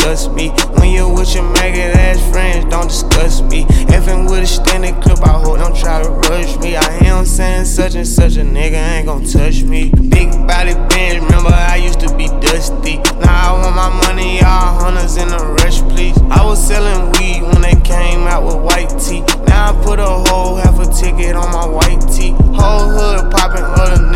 disgust me. When you with your maggot ass friends, don't discuss me. Effing with a standing clip, I hope don't try to rush me. I hear him saying such and such a nigga ain't gon' touch me. Big body bench, remember I used to be dusty. Now I want my money, y'all hunters in a rush, please. I was selling weed when they came out with white tee. Now I put a whole half a ticket on my white tee. Whole hood poppin' other